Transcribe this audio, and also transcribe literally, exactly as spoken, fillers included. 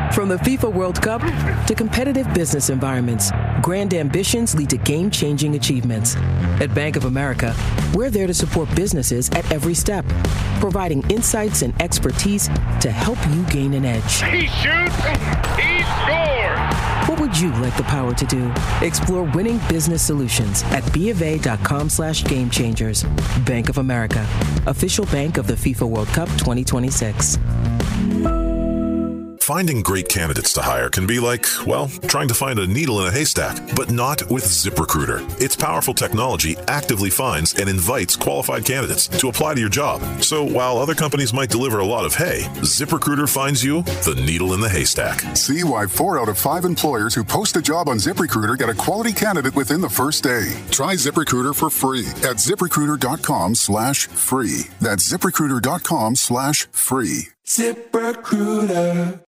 From the FIFA World Cup to competitive business environments, grand ambitions lead to game-changing achievements. At Bank of America, we're there to support businesses at every step, providing insights and expertise to help you gain an edge. He shoots, he scores! What would you like the power to do? Explore winning business solutions at BofA.com slash game changers. Bank of America, official bank of the FIFA World Cup twenty twenty-six. Finding great candidates to hire can be like, well, trying to find a needle in a haystack, but not with ZipRecruiter. Its powerful technology actively finds and invites qualified candidates to apply to your job. So while other companies might deliver a lot of hay, ZipRecruiter finds you the needle in the haystack. See why four out of five employers who post a job on ZipRecruiter get a quality candidate within the first day. Try ZipRecruiter for free at ZipRecruiter.com slash free. That's ZipRecruiter.com slash free. ZipRecruiter.